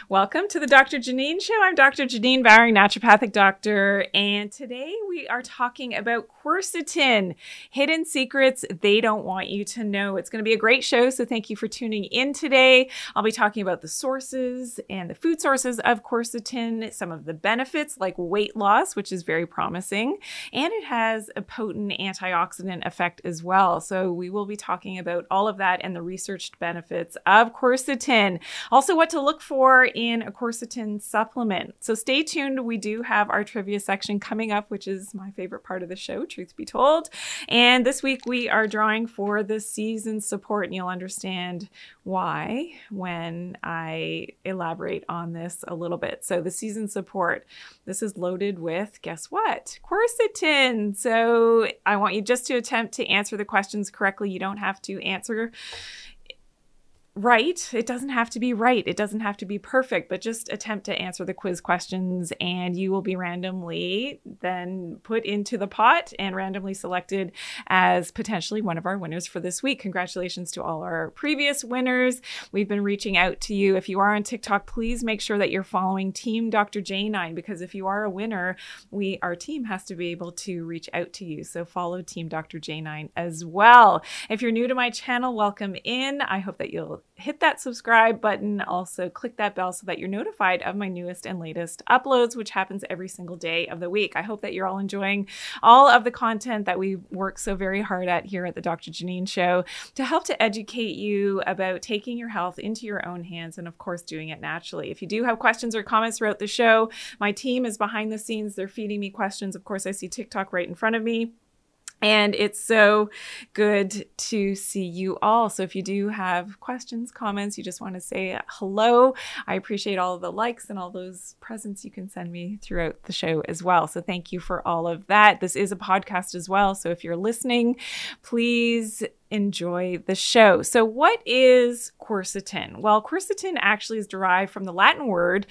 Welcome to the Dr. Janine Show. I'm Dr. Janine Bowering, naturopathic doctor, and today we are talking about quercetin, hidden secrets they don't want you to know. It's going to be a great show, so thank you for tuning in today. I'll be talking about the sources and the food sources of quercetin, some of the benefits like weight loss, which is very promising, and it has a potent antioxidant effect as well. So we will be talking about all of that and the researched benefits of quercetin. Also, what to look for in a quercetin supplement. So stay tuned. We do have our trivia section coming up, which is my favorite part of the show, truth be told. And this week we are drawing for the season support, and you'll understand why when I elaborate on this a little bit. So the season support, this is loaded with, guess what? Quercetin. So I want you just to attempt to answer the questions correctly. You don't have to answer right. It doesn't have to be right. It doesn't have to be perfect, but just attempt to answer the quiz questions and you will be randomly then put into the pot and randomly selected as potentially one of our winners for this week. Congratulations to all our previous winners. We've been reaching out to you. If you are on TikTok, please make sure that you're following Team Dr. J9, because if you are a winner, our team has to be able to reach out to you. So follow Team Dr. J9 as well. If you're new to my channel, welcome in. I hope that you'll hit that subscribe button. Also click that bell so that you're notified of my newest and latest uploads, which happens every single day of the week. I hope that you're all enjoying all of the content that we work so very hard at here at the Dr. Janine Show to help to educate you about taking your health into your own hands and, of course, doing it naturally. If you do have questions or comments throughout the show, my team is behind the scenes. They're feeding me questions. Of course, I see TikTok right in front of me. And it's so good to see you all. So if you do have questions, comments, you just want to say hello, I appreciate all of the likes and all those presents you can send me throughout the show as well. So thank you for all of that. This is a podcast as well. So if you're listening, please enjoy the show. So what is quercetin? Well, quercetin actually is derived from the Latin word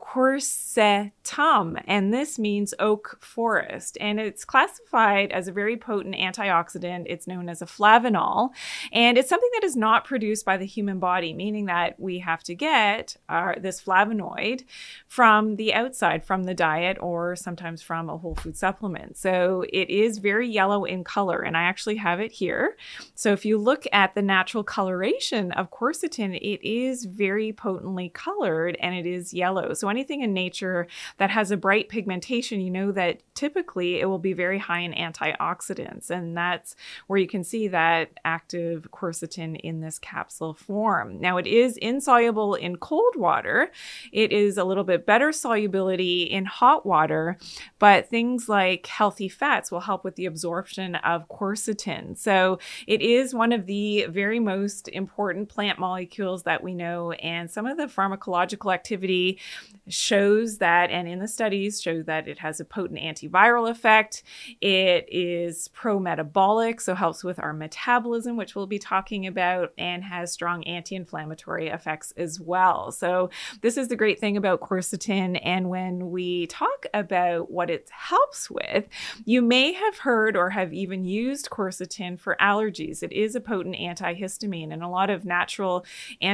quercetum, and this means oak forest. And it's classified as a very potent antioxidant. It's known as a flavanol, and it's something that is not produced by the human body, meaning that we have to get this flavonoid from the outside, from the diet, or sometimes from a whole food supplement. So it is very yellow in color, and I actually have it here. So if you look at the natural coloration of quercetin, it is very potently colored and it is yellow. So anything in nature that has a bright pigmentation, you know that typically it will be very high in antioxidants. And that's where you can see that active quercetin in this capsule form. Now, it is insoluble in cold water. It is a little bit better solubility in hot water, but things like healthy fats will help with the absorption of quercetin. So it is one of the very most important plant molecules that we know, and some of the pharmacological activity shows that, and in the studies shows that it has a potent antiviral effect. It is pro-metabolic, so helps with our metabolism, which we'll be talking about, and has strong anti-inflammatory effects as well. So this is the great thing about quercetin. And when we talk about what it helps with, you may have heard or have even used quercetin for allergies. It is a potent antihistamine, and a lot of natural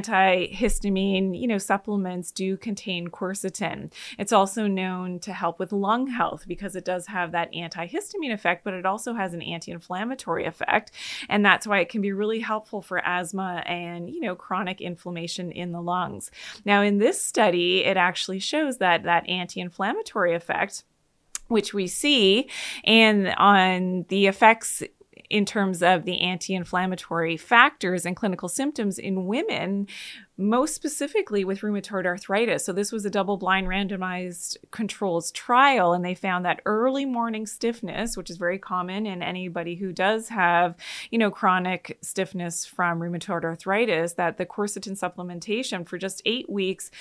antihistamine, supplements do contain quercetin. It's also known to help with lung health because it does have that antihistamine effect, but it also has an anti-inflammatory effect. And that's why it can be really helpful for asthma and, chronic inflammation in the lungs. Now, in this study, it actually shows that anti-inflammatory effect, which we see, and on the effects in terms of the anti-inflammatory factors and clinical symptoms in women, most specifically with rheumatoid arthritis. So this was a double-blind randomized controls trial, and they found that early morning stiffness, which is very common in anybody who does have, chronic stiffness from rheumatoid arthritis, that the quercetin supplementation for just 8 weeks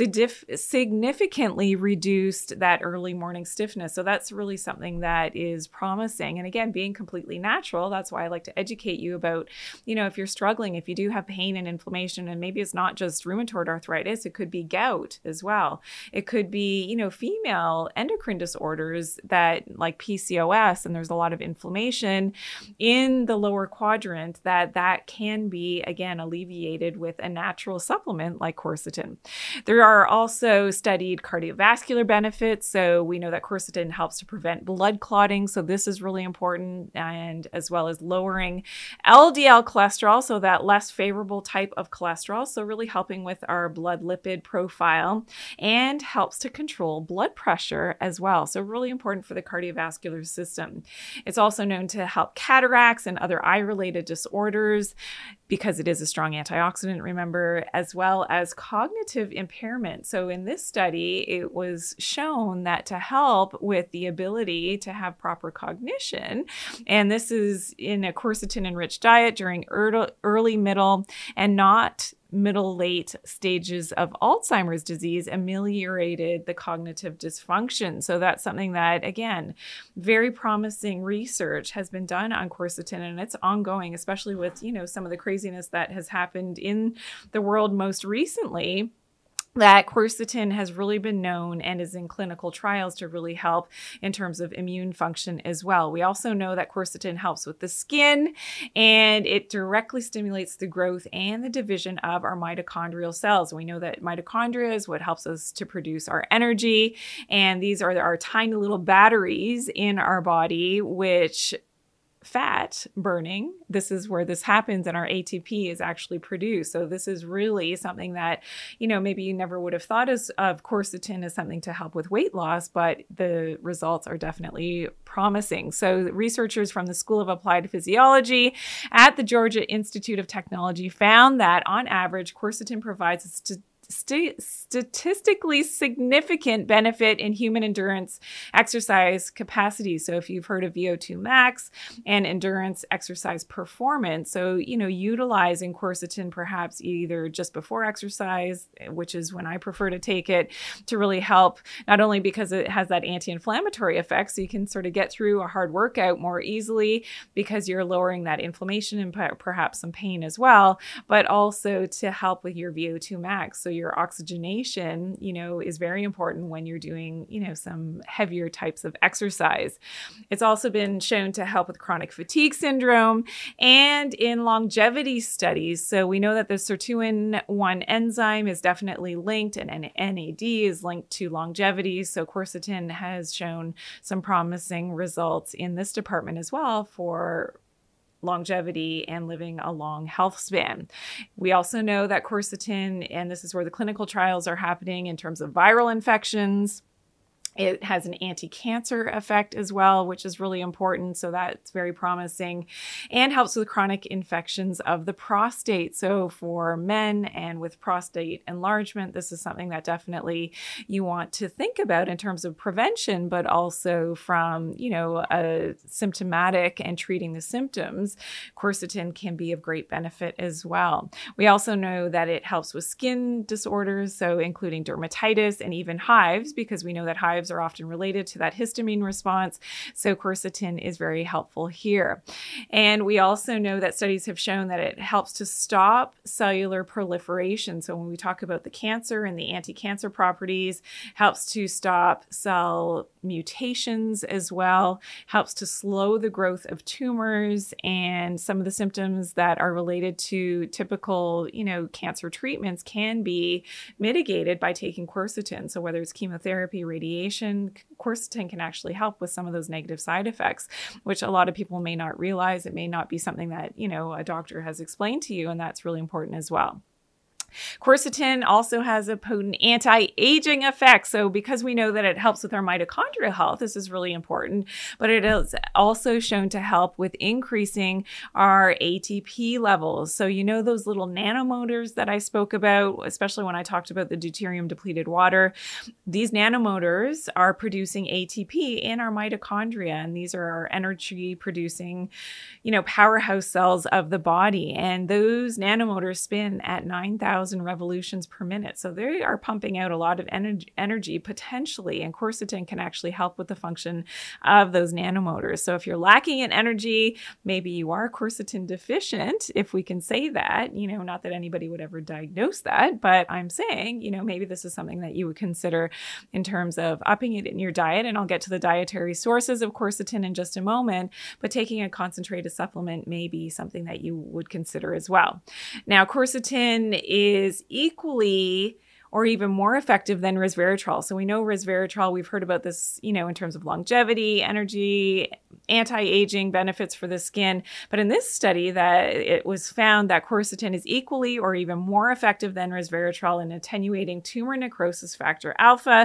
significantly reduced that early morning stiffness. So that's really something that is promising. And again, being completely natural, that's why I like to educate you about, if you're struggling, if you do have pain and inflammation, and maybe it's not not just rheumatoid arthritis, it could be gout as well. It could be, female endocrine disorders that like PCOS, and there's a lot of inflammation in the lower quadrant that can be, again, alleviated with a natural supplement like quercetin. There are also studied cardiovascular benefits. So we know that quercetin helps to prevent blood clotting. So this is really important, and as well as lowering LDL cholesterol, so that less favorable type of cholesterol. So really helping with our blood lipid profile, and helps to control blood pressure as well. So really important for the cardiovascular system. It's also known to help cataracts and other eye-related disorders because it is a strong antioxidant, remember, as well as cognitive impairment. So in this study, it was shown that to help with the ability to have proper cognition, and this is in a quercetin-enriched diet during early, middle, and not middle-late stages of Alzheimer's disease, ameliorated the cognitive dysfunction. So that's something that, again, very promising research has been done on quercetin, and it's ongoing, especially with, some of the craziness that has happened in the world most recently. That quercetin has really been known and is in clinical trials to really help in terms of immune function as well. We also know that quercetin helps with the skin, and it directly stimulates the growth and the division of our mitochondrial cells. We know that mitochondria is what helps us to produce our energy, and these are our tiny little batteries in our body, which fat burning, this is where this happens, and our ATP is actually produced. So this is really something that, maybe you never would have thought of quercetin as something to help with weight loss, but the results are definitely promising. So researchers from the School of Applied Physiology at the Georgia Institute of Technology found that on average, quercetin provides statistically significant benefit in human endurance exercise capacity. So if you've heard of VO2 max and endurance exercise performance, so, utilizing quercetin perhaps either just before exercise, which is when I prefer to take it, to really help, not only because it has that anti-inflammatory effect, so you can sort of get through a hard workout more easily because you're lowering that inflammation and perhaps some pain as well, but also to help with your VO2 max. So your oxygenation, is very important when you're doing, some heavier types of exercise. It's also been shown to help with chronic fatigue syndrome and in longevity studies. So we know that the sirtuin-1 enzyme is definitely linked, and NAD is linked to longevity. So quercetin has shown some promising results in this department as well for longevity and living a long health span. We also know that quercetin, and this is where the clinical trials are happening in terms of viral infections, it has an anti-cancer effect as well, which is really important. So that's very promising, and helps with chronic infections of the prostate. So for men and with prostate enlargement, this is something that definitely you want to think about in terms of prevention, but also from, a symptomatic and treating the symptoms. Quercetin can be of great benefit as well. We also know that it helps with skin disorders, so including dermatitis and even hives, because we know that hives are often related to that histamine response. So quercetin is very helpful here. And we also know that studies have shown that it helps to stop cellular proliferation. So when we talk about the cancer and the anti-cancer properties, helps to stop cell mutations as well, helps to slow the growth of tumors and some of the symptoms that are related to typical, cancer treatments can be mitigated by taking quercetin. So whether it's chemotherapy, radiation, quercetin can actually help with some of those negative side effects, which a lot of people may not realize. It may not be something that, a doctor has explained to you, and that's really important as well. Quercetin also has a potent anti-aging effect. So because we know that it helps with our mitochondrial health, this is really important, but it is also shown to help with increasing our ATP levels. So those little nanomotors that I spoke about, especially when I talked about the deuterium depleted water, these nanomotors are producing ATP in our mitochondria, and these are our energy producing, powerhouse cells of the body. And those nanomotors spin at 9,000 100,000 revolutions per minute. So they are pumping out a lot of energy potentially, and quercetin can actually help with the function of those nanomotors. So if you're lacking in energy, maybe you are quercetin deficient, if we can say that, not that anybody would ever diagnose that, but I'm saying, maybe this is something that you would consider in terms of upping it in your diet. And I'll get to the dietary sources of quercetin in just a moment, but taking a concentrated supplement may be something that you would consider as well. Now, quercetin is equally or even more effective than resveratrol. So we know resveratrol, we've heard about this, in terms of longevity, energy, anti-aging benefits for the skin. But in this study, that it was found that quercetin is equally or even more effective than resveratrol in attenuating tumor necrosis factor alpha,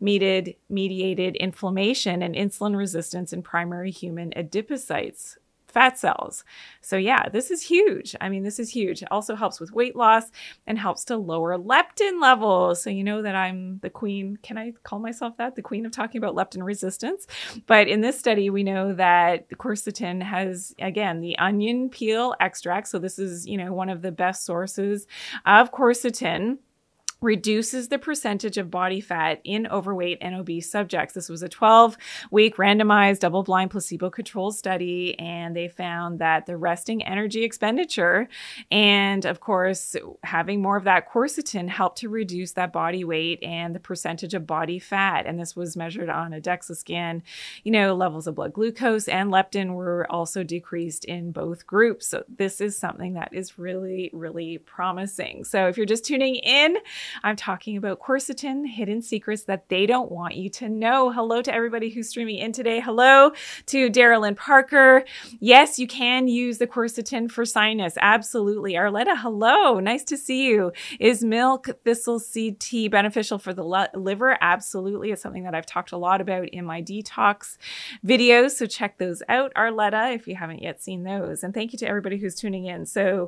mediated inflammation and insulin resistance in primary human adipocytes, fat cells. So yeah, this is huge. This is huge. It also helps with weight loss and helps to lower leptin levels. So you know that I'm the queen. Can I call myself that? The queen of talking about leptin resistance. But in this study, we know that quercetin has, again, the onion peel extract. So this is, one of the best sources of quercetin. Reduces the percentage of body fat in overweight and obese subjects. This was a 12-week randomized double-blind placebo-controlled study, and they found that the resting energy expenditure and, of course, having more of that quercetin helped to reduce that body weight and the percentage of body fat. And this was measured on a DEXA scan. Levels of blood glucose and leptin were also decreased in both groups. So this is something that is really, really promising. So if you're just tuning in, I'm talking about quercetin, hidden secrets that they don't want you to know. Hello to everybody who's streaming in today. Hello to Darylyn Parker. Yes, you can use the quercetin for sinus. Absolutely. Arletta, hello. Nice to see you. Is milk thistle seed tea beneficial for the liver? Absolutely. It's something that I've talked a lot about in my detox videos. So check those out, Arletta, if you haven't yet seen those. And thank you to everybody who's tuning in. So,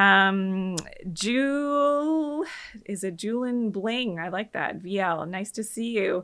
Julin Bling, I like that. VL, nice to see you.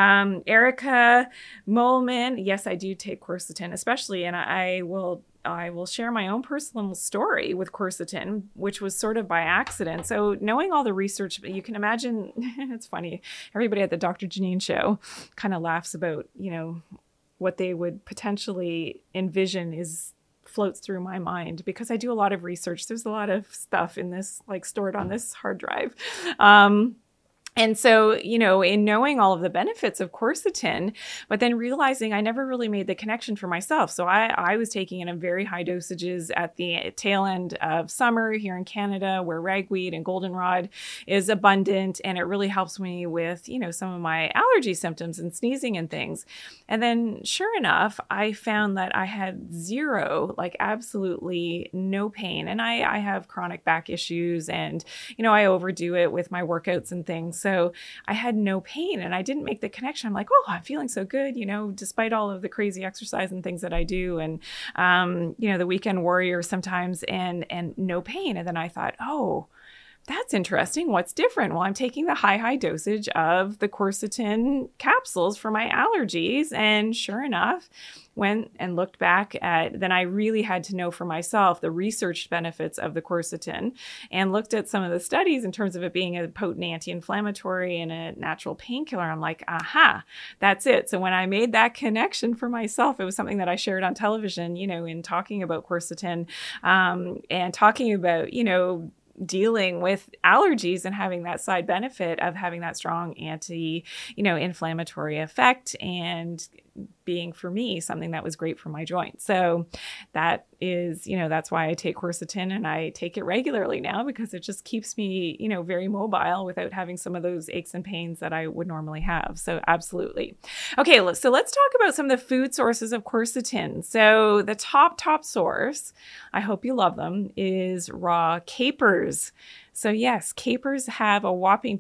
Erica Molman, yes, I do take quercetin, especially, and I will share my own personal story with quercetin, which was sort of by accident. So knowing all the research, you can imagine, it's funny, everybody at the Dr. Janine show kind of laughs about, what they would potentially envision floats through my mind because I do a lot of research. There's a lot of stuff in this, stored on this hard drive. And so, in knowing all of the benefits of quercetin, but then realizing I never really made the connection for myself. So I was taking it in very high dosages at the tail end of summer here in Canada, where ragweed and goldenrod is abundant. And it really helps me with, some of my allergy symptoms and sneezing and things. And then sure enough, I found that I had zero, absolutely no pain. And I have chronic back issues and, I overdo it with my workouts and things. So I had no pain and I didn't make the connection. I'm like, oh, I'm feeling so good, despite all of the crazy exercise and things that I do. And, the weekend warrior sometimes and no pain. And then I thought, oh, that's interesting. What's different? Well, I'm taking the high dosage of the quercetin capsules for my allergies. And sure enough, went and looked back then I really had to know for myself the research benefits of the quercetin and looked at some of the studies in terms of it being a potent anti-inflammatory and a natural painkiller. I'm like, aha, that's it. So when I made that connection for myself, it was something that I shared on television, in talking about quercetin and talking about, dealing with allergies and having that side benefit of having that strong inflammatory effect and being for me something that was great for my joints. So that is, that's why I take quercetin and I take it regularly now because it just keeps me, very mobile without having some of those aches and pains that I would normally have. So absolutely. Okay. So let's talk about some of the food sources of quercetin. So the top source, I hope you love them, is raw capers. So yes, capers have a whopping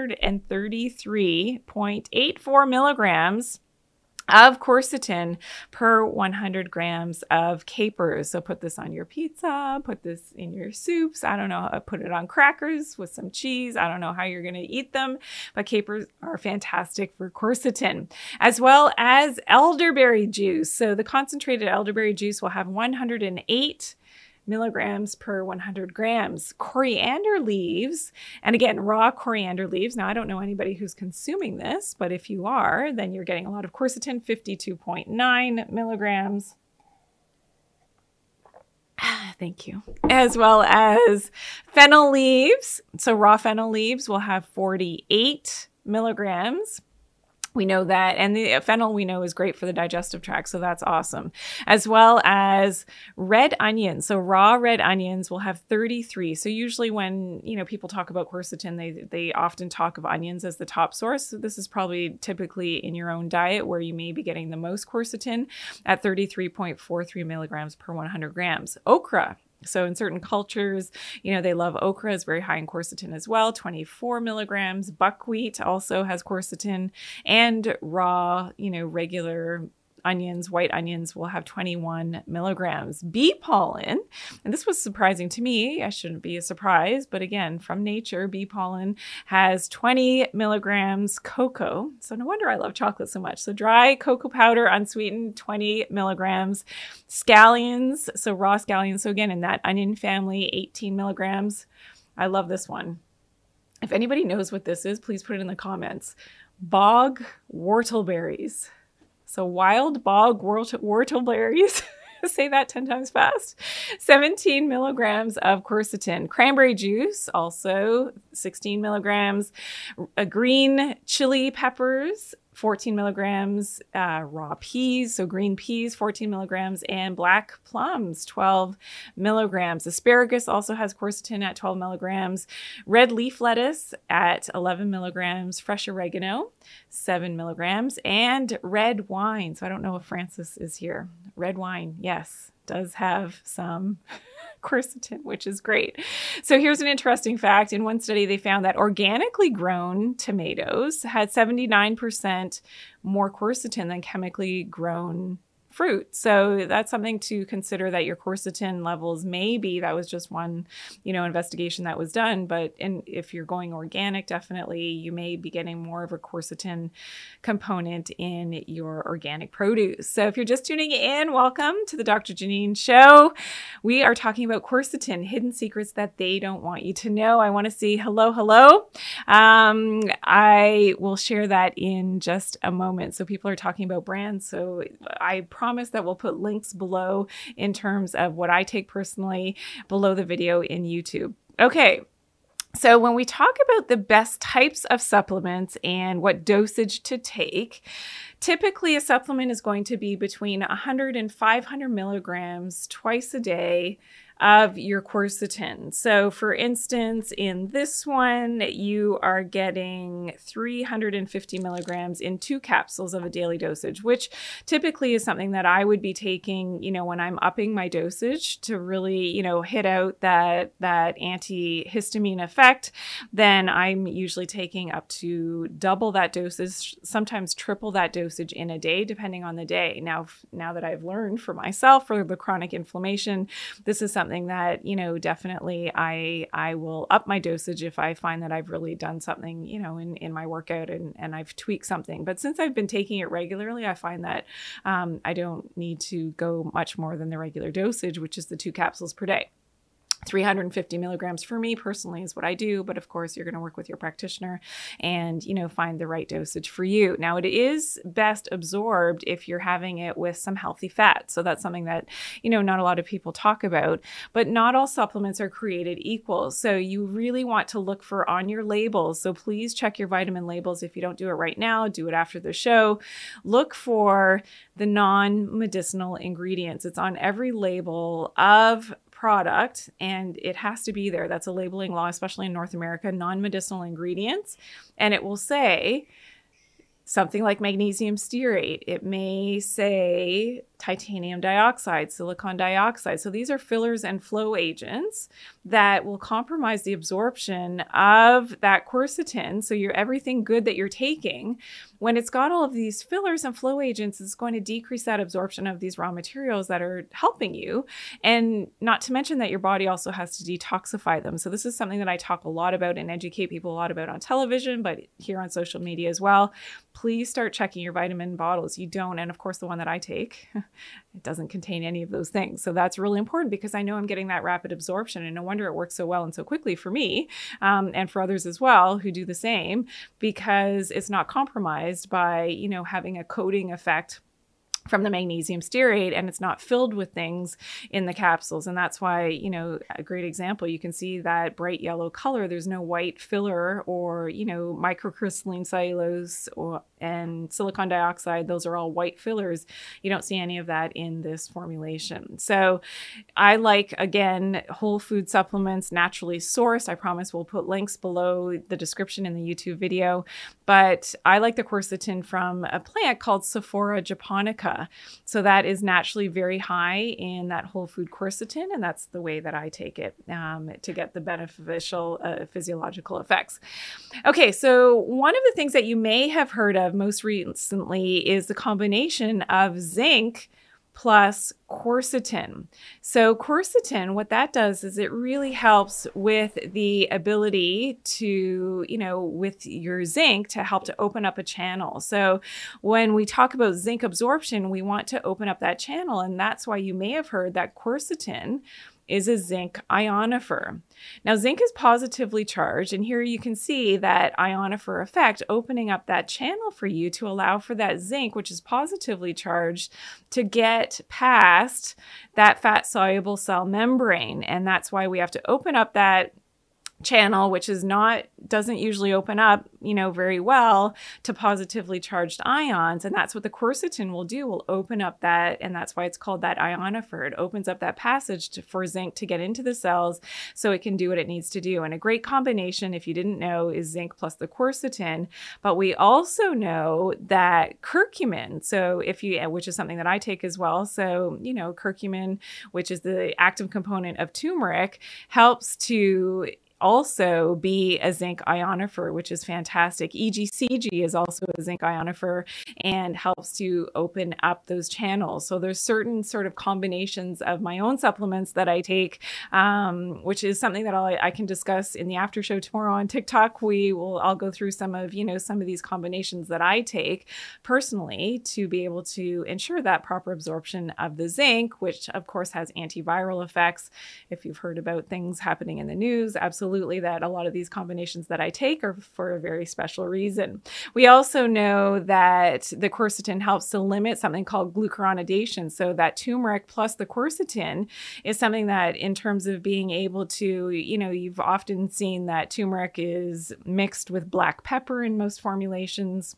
233.84 milligrams of quercetin per 100 grams of capers. So put this on your pizza, put this in your soups. I don't know, put it on crackers with some cheese. I don't know how you're going to eat them, but capers are fantastic for quercetin, as well as elderberry juice. So the concentrated elderberry juice will have 108 milligrams per 100 grams. Coriander leaves, and again, raw coriander leaves. Now, I don't know anybody who's consuming this, but if you are, then you're getting a lot of quercetin, 52.9 milligrams. Thank you. As well as fennel leaves. So raw fennel leaves will have 48 milligrams. We know that. And the fennel we know is great for the digestive tract. So that's awesome. As well as red onions. So raw red onions will have 33. So usually when, people talk about quercetin, they often talk of onions as the top source. So this is probably typically in your own diet where you may be getting the most quercetin at 33.43 milligrams per 100 grams. Okra. So in certain cultures, they love okra. It's very high in quercetin as well, 24 milligrams. Buckwheat also has quercetin, and raw, regular onions, white onions will have 21 milligrams. Bee pollen, and this was surprising to me. I shouldn't be a surprise, but again, from nature, bee pollen has 20 milligrams. Cocoa, so no wonder I love chocolate so much. So dry cocoa powder, unsweetened, 20 milligrams. Scallions, so raw scallions. So again, in that onion family, 18 milligrams. I love this one. If anybody knows what this is, please put it in the comments. Bog whortleberries. So wild bog whortleberries, say that 10 times fast, 17 milligrams of quercetin. Cranberry juice, also 16 milligrams. Green chili peppers, 14 milligrams. Raw peas, so green peas, 14 milligrams. And black plums, 12 milligrams. Asparagus also has quercetin at 12 milligrams. Red leaf lettuce at 11 milligrams. Fresh oregano, 7 milligrams. And red wine. So I don't know if Francis is here. Red wine, yes, does have some quercetin, which is great. So here's an interesting fact. In one study, they found that organically grown tomatoes had 79% more quercetin than chemically grown fruit. So that's something to consider, that your quercetin levels may be, that was just one, investigation that was done. But if you're going organic, definitely you may be getting more of a quercetin component in your organic produce. So if you're just tuning in, welcome to the Dr. Janine Show. We are talking about quercetin, hidden secrets that they don't want you to know. I want to see hello. I will share that in just a moment. So people are talking about brands. So I promise that we'll put links below in terms of what I take personally below the video in YouTube. Okay. So when we talk about the best types of supplements and what dosage to take, typically a supplement is going to be between 100 and 500 milligrams twice a day of your quercetin. So for instance, in this one, you are getting 350 milligrams in 2 capsules of a daily dosage, which typically is something that I would be taking, when I'm upping my dosage to really, hit out that antihistamine effect. Then I'm usually taking up to double that dosage, sometimes triple that dosage in a day, depending on the day. Now that I've learned for myself for the chronic inflammation, this is something that, definitely I will up my dosage if I find that I've really done something, in my workout and I've tweaked something. But since I've been taking it regularly, I find that I don't need to go much more than the regular dosage, which is the 2 capsules per day. 350 milligrams for me personally is what I do. But of course, you're going to work with your practitioner and, find the right dosage for you. Now, it is best absorbed if you're having it with some healthy fat. So that's something that, not a lot of people talk about, but not all supplements are created equal. So you really want to look for on your labels. So please check your vitamin labels. If you don't do it right now, do it after the show. Look for the non-medicinal ingredients. It's on every label of product and it has to be there. That's a labeling law, especially in North America, non-medicinal ingredients. And it will say something like magnesium stearate. It may say titanium dioxide, silicon dioxide. So these are fillers and flow agents that will compromise the absorption of that quercetin. So everything good that you're taking, when it's got all of these fillers and flow agents, it's going to decrease that absorption of these raw materials that are helping you. And not to mention that your body also has to detoxify them. So this is something that I talk a lot about and educate people a lot about on television, but here on social media as well. Please start checking your vitamin bottles. You don't, and of course the one that I take, It doesn't contain any of those things. So that's really important because I know I'm getting that rapid absorption, and no wonder it works so well and so quickly for me, and for others as well who do the same, because it's not compromised by, having a coating effect from the magnesium stearate, and it's not filled with things in the capsules. And that's why, a great example, you can see that bright yellow color. There's no white filler or, microcrystalline cellulose and silicon dioxide. Those are all white fillers. You don't see any of that in this formulation. So I like, again, whole food supplements, naturally sourced. I promise we'll put links below the description in the YouTube video. But I like the quercetin from a plant called Sophora japonica. So that is naturally very high in that whole food quercetin, and that's the way that I take it to get the beneficial physiological effects. Okay, so one of the things that you may have heard of most recently is the combination of zinc plus quercetin. So quercetin, what that does is it really helps with the ability to, with your zinc to help to open up a channel. So when we talk about zinc absorption, we want to open up that channel. And that's why you may have heard that quercetin is a zinc ionophore. Now, zinc is positively charged, and here you can see that ionophore effect opening up that channel for you to allow for that zinc, which is positively charged, to get past that fat-soluble cell membrane. And that's why we have to open up that channel, which doesn't usually open up, very well to positively charged ions. And that's what the quercetin will do, will open up that. And that's why it's called that ionophore. It opens up that passage for zinc to get into the cells so it can do what it needs to do. And a great combination, if you didn't know, is zinc plus the quercetin. But we also know that curcumin, which is something that I take as well. So, curcumin, which is the active component of turmeric, helps to also be a zinc ionophore, which is fantastic. EGCG is also a zinc ionophore and helps to open up those channels. So there's certain sort of combinations of my own supplements that I take, which is something that I can discuss in the after show tomorrow on TikTok. I'll go through some of these combinations that I take personally to be able to ensure that proper absorption of the zinc, which of course has antiviral effects. If you've heard about things happening in the news, absolutely that a lot of these combinations that I take are for a very special reason. We also know that the quercetin helps to limit something called glucuronidation. So that turmeric plus the quercetin is something that, in terms of being able to, you've often seen that turmeric is mixed with black pepper in most formulations.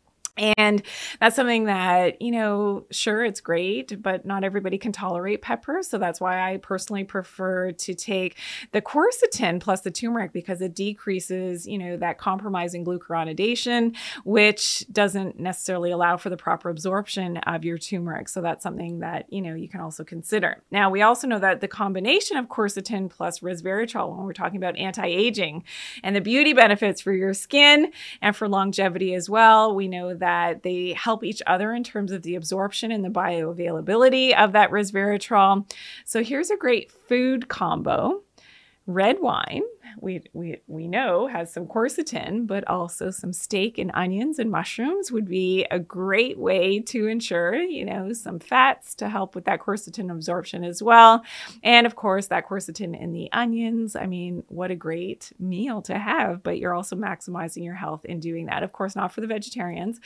And that's something that, sure, it's great, but not everybody can tolerate pepper. So that's why I personally prefer to take the quercetin plus the turmeric, because it decreases, that compromising glucuronidation, which doesn't necessarily allow for the proper absorption of your turmeric. So that's something that, you can also consider. Now, we also know that the combination of quercetin plus resveratrol, when we're talking about anti-aging and the beauty benefits for your skin and for longevity as well, we know that they help each other in terms of the absorption and the bioavailability of that resveratrol. So here's a great food combo. Red wine, we know has some quercetin, but also some steak and onions and mushrooms would be a great way to ensure, some fats to help with that quercetin absorption as well. And of course, that quercetin in the onions, what a great meal to have, but you're also maximizing your health in doing that. Of course, not for the vegetarians.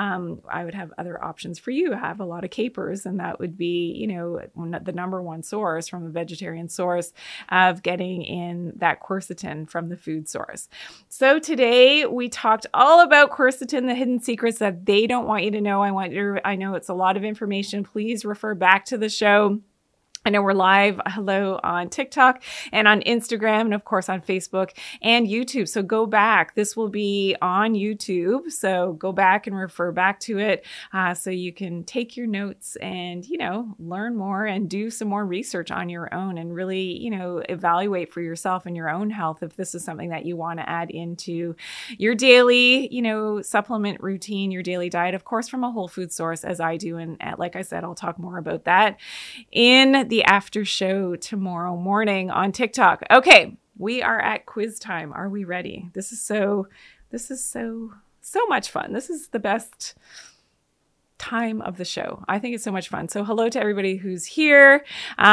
I would have other options for you. I have a lot of capers, and that would be, the number one source from a vegetarian source of getting in that quercetin from the food source. So today we talked all about quercetin, the hidden secrets that they don't want you to know. I know it's a lot of information. Please refer back to the show. I know we're live, hello, on TikTok and on Instagram and of course on Facebook and YouTube. So go back. This will be on YouTube. So go back and refer back to it so you can take your notes and, learn more and do some more research on your own and really, evaluate for yourself and your own health if this is something that you want to add into your daily, supplement routine, your daily diet, of course, from a whole food source as I do. And like I said, I'll talk more about that in the after show tomorrow morning on TikTok. Okay, we are at quiz time. Are we ready? This is so much fun. This is the best time of the show. I think it's so much fun. So hello to everybody who's here.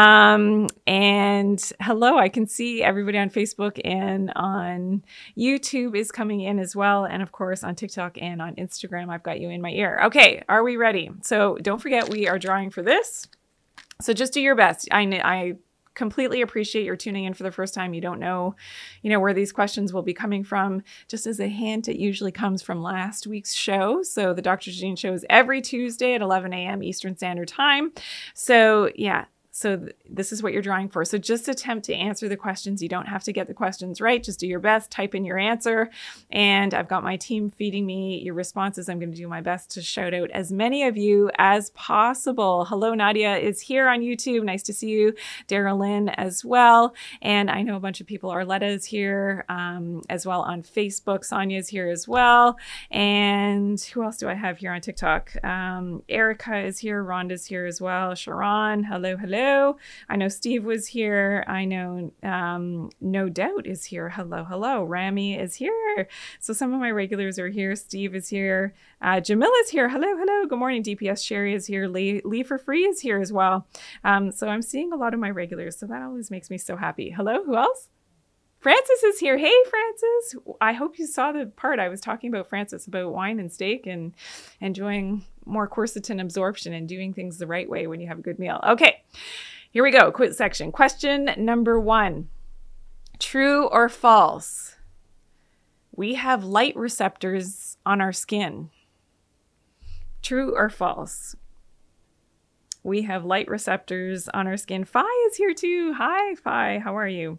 And hello, I can see everybody on Facebook and on YouTube is coming in as well. And of course on TikTok and on Instagram, I've got you in my ear. Okay, are we ready? So don't forget we are drawing for this. So just do your best. I completely appreciate your tuning in for the first time. You don't know, where these questions will be coming from. Just as a hint, it usually comes from last week's show. So the Dr. Janine show is every Tuesday at 11 a.m. Eastern Standard Time. So yeah. So this is what you're drawing for. So just attempt to answer the questions. You don't have to get the questions right. Just do your best, type in your answer. And I've got my team feeding me your responses. I'm going to do my best to shout out as many of you as possible. Hello, Nadia is here on YouTube. Nice to see you. Daryl Lynn as well. And I know a bunch of people. Arletta is here as well on Facebook. Sonia is here as well. And who else do I have here on TikTok? Erica is here. Rhonda's here as well. Sharon, hello, hello. I know Steve was here. I know No Doubt is here. Hello, hello. Rami is here. So some of my regulars are here. Steve is here. Jamila's here. Hello, hello. Good morning. DPS Sherry is here. Lee for Free is here as well. So I'm seeing a lot of my regulars. So that always makes me so happy. Hello, who else? Francis is here. Hey, Francis. I hope you saw the part I was talking about, Francis, about wine and steak and enjoying more quercetin absorption and doing things the right way when you have a good meal. Okay, here we go. Quiz section. Question number 1. True or false? We have light receptors on our skin. True or false? We have light receptors on our skin. Phi is here too. Hi, Phi. How are you?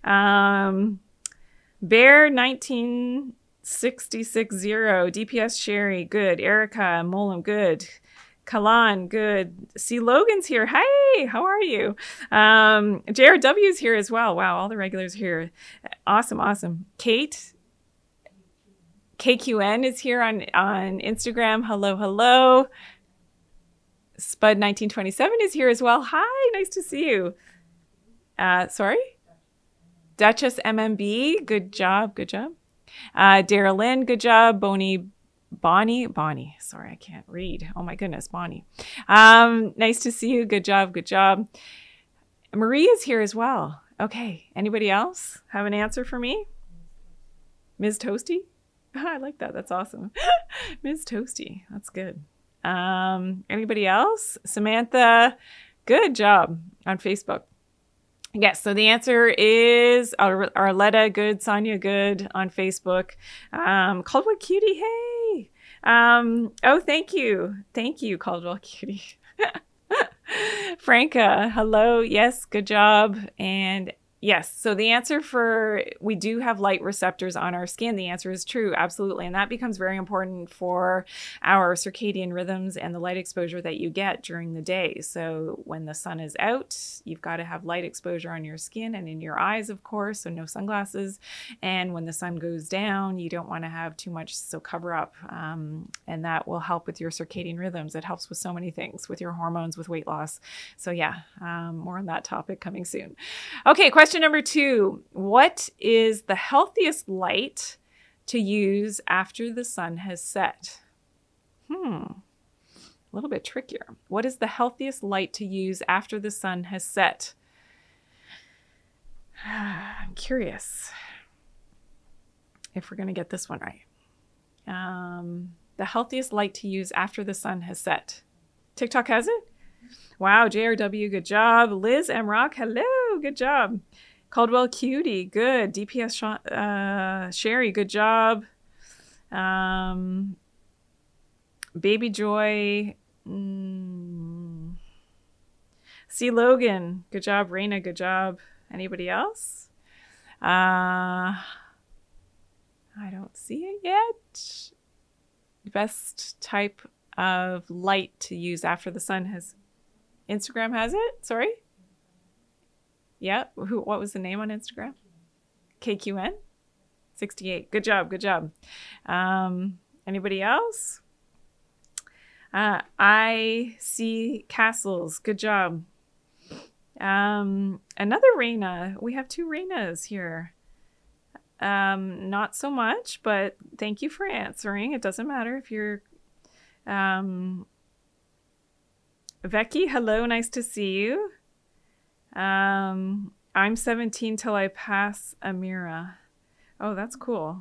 Bear 19660. DPS Sherry. Good. Erica Molam. Good. Kalan. Good. C. Logan's here. Hey, how are you? JRW's here as well. Wow, all the regulars here. Awesome, awesome. Kate. KQN is here on Instagram. Hello, hello. Spud1927 is here as well. Hi, nice to see you. Sorry? Duchess MMB, good job, good job. Daryl Lynn, good job. Bonnie, sorry, I can't read. Oh my goodness, Bonnie. Nice to see you, good job, good job. Marie is here as well. Okay, anybody else have an answer for me? Ms. Toasty? I like that, that's awesome. Ms. Toasty, that's good. Anybody else? Samantha, good job on Facebook. Yes, so the answer is Arletta, good. Sonia, good on Facebook. Caldwell Cutie, hey. Oh, thank you. Thank you, Caldwell Cutie. Franca, hello. Yes, good job. And yes, so the answer for we do have light receptors on our skin. The answer is true, absolutely. And that becomes very important for our circadian rhythms and the light exposure that you get during the day. So when the sun is out, you've got to have light exposure on your skin and in your eyes, of course, so no sunglasses. And when the sun goes down, you don't want to have too much, so cover up. And that will help with your circadian rhythms. It helps with so many things, with your hormones, with weight loss. So yeah, more on that topic coming soon. Okay, question number 2. What is the healthiest light to use after the sun has set? A little bit trickier. What is the healthiest light to use after the sun has set? I'm curious if we're going to get this one right. The healthiest light to use after the sun has set. TikTok has it? Wow, JRW, good job. Liz M. Rock, hello, good job. Caldwell Cutie, good. DPS Sherry, good job. Baby Joy. C. Logan, good job. Raina, good job. Anybody else? I don't see it yet. Best type of light to use after the sun has... Instagram has it? Sorry? Yeah. What was the name on Instagram? KQN? 68. Good job. Good job. Anybody else? I see Castles. Good job. Another Raina. We have 2 Rainas here. Not so much, but thank you for answering. It doesn't matter if you're Becky, hello. Nice to see you. I'm 17 till I pass Amira. Oh, that's cool.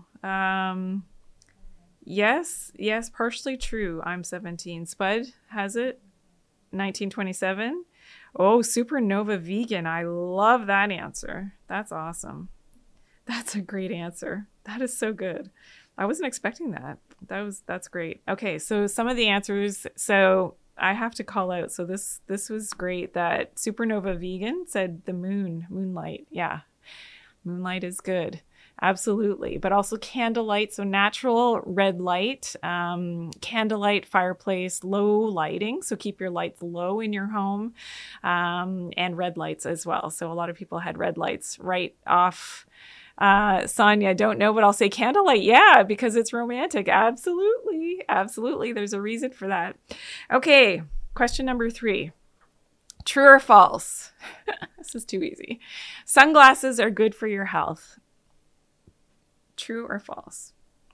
Yes, partially true. I'm 17. Spud has it. 1927. Oh, supernova vegan. I love that answer. That's awesome. That's a great answer. That is so good. I wasn't expecting that. That's great. Okay, so some of the answers. So I have to call out. So this was great that supernova vegan said the moonlight. Yeah. Moonlight is good. Absolutely. But also candlelight. So natural red light, candlelight, fireplace, low lighting. So keep your lights low in your home, and red lights as well. So a lot of people had red lights right off. Sonia, I don't know, but I'll say candlelight. Yeah, because it's romantic. Absolutely. Absolutely. There's a reason for that. Okay. Question number 3. True or false? This is too easy. Sunglasses are good for your health. True or false?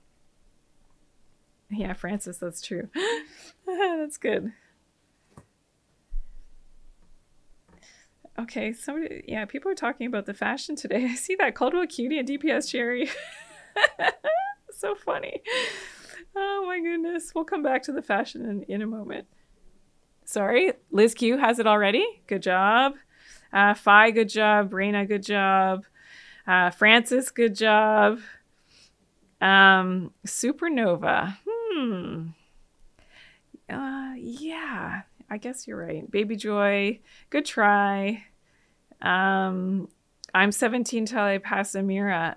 Yeah, Francis, that's true. That's good. Okay, people are talking about the fashion today. I see that Caldwell Cutie and DPS Cherry. So funny. Oh my goodness. We'll come back to the fashion in a moment. Sorry, Liz Q has it already. Good job. Phi, good job. Raina, good job. Francis, good job. Supernova. Yeah, I guess you're right. Baby Joy, good try. I'm 17 till I pass Amira.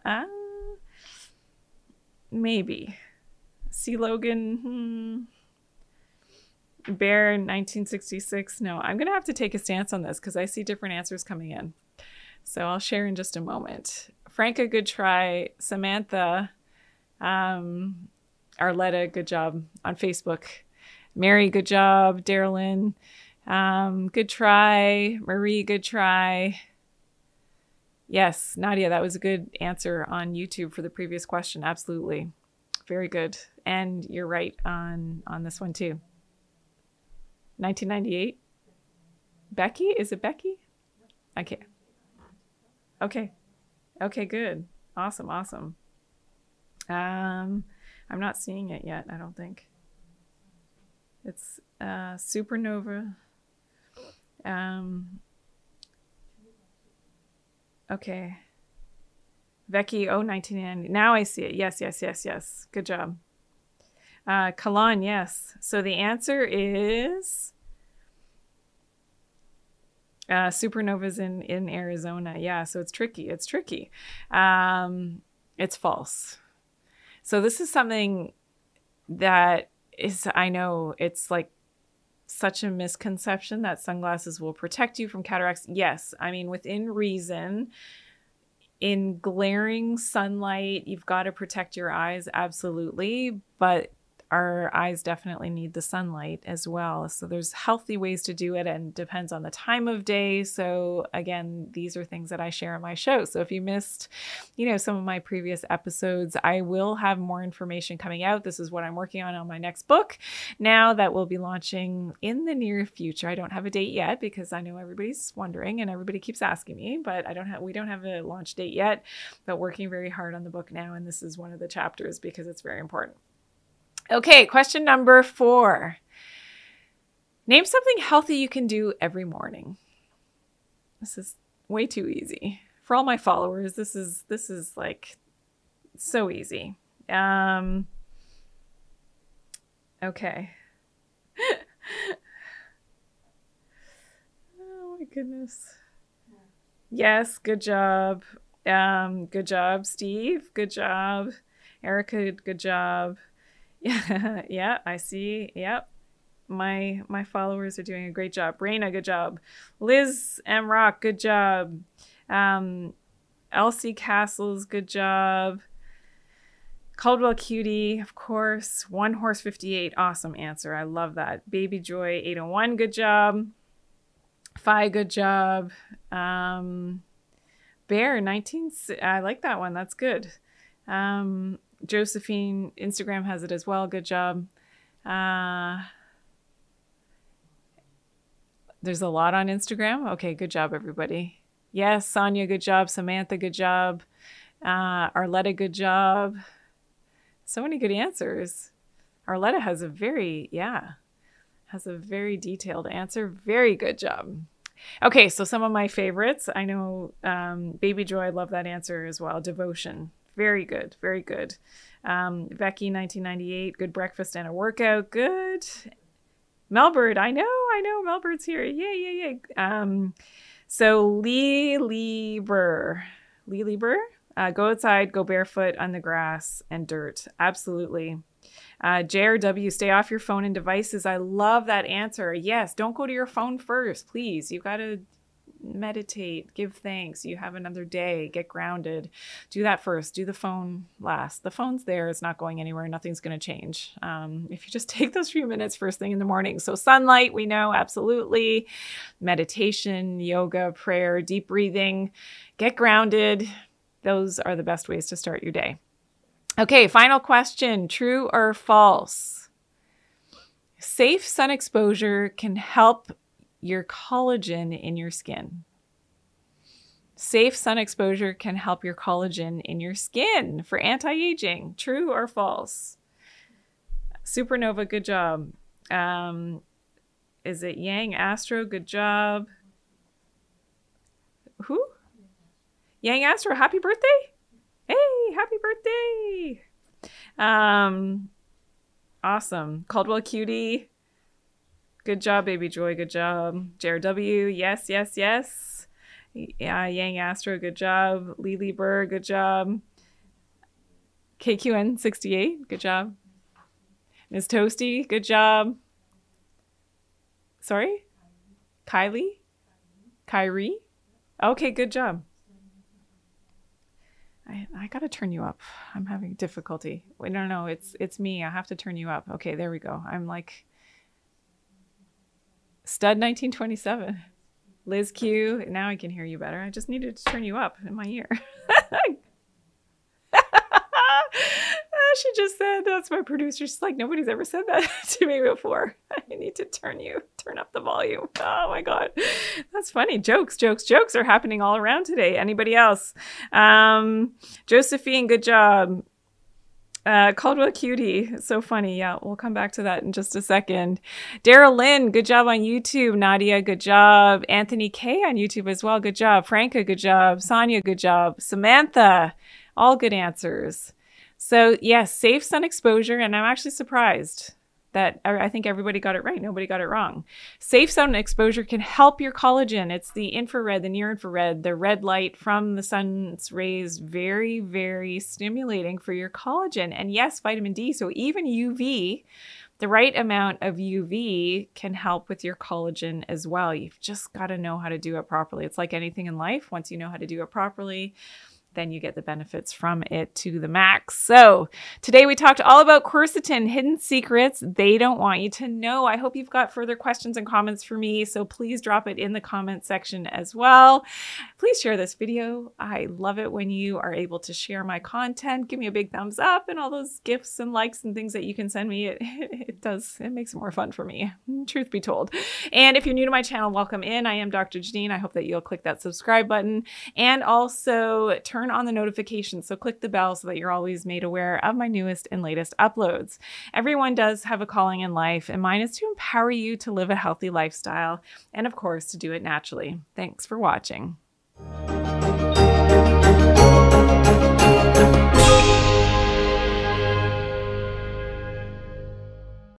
Maybe. C. Logan. Bear 1966. No, I'm going to have to take a stance on this because I see different answers coming in. So I'll share in just a moment. Franca, good try. Samantha, Arletta, good job on Facebook. Mary, good job. Darylyn, good try. Marie, good try. Yes, Nadia, that was a good answer on YouTube for the previous question. Absolutely. Very good. And you're right on this one too. 1998. Becky? Is it Becky? Okay. Okay, good. Awesome. I'm not seeing it yet, I don't think. It's supernova. Okay. Becky, 1990. Now I see it. Yes. Good job. Kalan, yes. So the answer is supernovas in Arizona. Yeah, so it's tricky. It's false. So this is something that is, I know it's like such a misconception that sunglasses will protect you from cataracts. Yes, I mean, within reason. In glaring sunlight, you've got to protect your eyes, absolutely. But our eyes definitely need the sunlight as well. So there's healthy ways to do it and depends on the time of day. So again, these are things that I share on my show. So if you missed, some of my previous episodes, I will have more information coming out. This is what I'm working on my next book now that will be launching in the near future. I don't have a date yet because I know everybody's wondering and everybody keeps asking me, but we don't have a launch date yet, but working very hard on the book now. And this is one of the chapters because it's very important. Okay, question number 4. Name something healthy you can do every morning. This is way too easy. For all my followers, this is like so easy. Okay. Oh my goodness. Yes, good job. Good job, Steve. Good job. Erica, good job. Yeah, I see. Yep. My followers are doing a great job. Raina, good job. Liz M. Rock, good job. Elsie Castles, good job. Caldwell Cutie, of course. One Horse 58, awesome answer. I love that. Baby Joy 801, good job. Phi, good job. Bear 19, I like that one. That's good. Josephine, Instagram has it as well. Good job. There's a lot on Instagram. Okay, good job, everybody. Yes, Sonia, good job. Samantha, good job. Arletta, good job. So many good answers. Arletta has a very detailed answer. Very good job. Okay, so some of my favorites. I know Baby Joy, love that answer as well. Devotion. Very good. Very good. Becky, 1998. Good breakfast and a workout. Good. Melbird, I know. Melbird's here. Yay. So Lee Lieber. Go outside, go barefoot on the grass and dirt. Absolutely. JRW, stay off your phone and devices. I love that answer. Yes, don't go to your phone first, please. You got to meditate, give thanks. You have another day, get grounded. Do that first. Do the phone last. The phone's there. It's not going anywhere. Nothing's going to change. If you just take those few minutes first thing in the morning. So sunlight, we know, absolutely. Meditation, yoga, prayer, deep breathing, get grounded. Those are the best ways to start your day. Okay, final question. True or false? Safe sun exposure can help your collagen in your skin. Safe sun exposure can help your collagen in your skin for anti-aging. True or false? Supernova, good job. Is it Yang Astro? Good job. Who? Yang Astro, happy birthday. Hey, happy birthday. Awesome. Caldwell Cutie. Good job, Baby Joy. Good job. JRW. Yes. Yeah, Yang Astro. Good job. Lily Burr. Good job. KQN68. Good job. Ms. Toasty. Good job. Sorry? Kylie? Okay, good job. I got to turn you up. I'm having difficulty. Wait, no, it's me. I have to turn you up. Okay, there we go. I'm like Stud 1927. Liz Q. Now I can hear you better. I just needed to turn you up in my ear. She just said, that's my producer. She's like, nobody's ever said that to me before. I need to turn up the volume. Oh my God. That's funny. Jokes are happening all around today. Anybody else? Josephine, good job. Caldwell Cutie, so funny. Yeah, we'll come back to that in just a second. Daryl Lynn, good job on YouTube. Nadia, good job. Anthony K on YouTube as well. Good job. Franca, good job. Sonia, good job. Samantha, all good answers. So yes, safe sun exposure, and I'm actually surprised that I think everybody got it right. Nobody got it wrong. Safe sun exposure can help your collagen. It's the infrared, the near infrared, the red light from the sun's rays, very, very stimulating for your collagen. And yes, vitamin D. So even UV, the right amount of UV can help with your collagen as well. You've just got to know how to do it properly. It's like anything in life. Once you know how to do it properly, then you get the benefits from it to the max. So today we talked all about quercetin, hidden secrets they don't want you to know. I hope you've got further questions and comments for me, so please drop it in the comment section as well. Please share this video. I love it when you are able to share my content. Give me a big thumbs up and all those gifts and likes and things that you can send me. It makes it more fun for me, truth be told. And if you're new to my channel, welcome in. I am Dr. Janine. I hope that you'll click that subscribe button and also turn on the notifications. So click the bell so that you're always made aware of my newest and latest uploads. Everyone does have a calling in life, and mine is to empower you to live a healthy lifestyle and, of course, to do it naturally. Thanks for watching.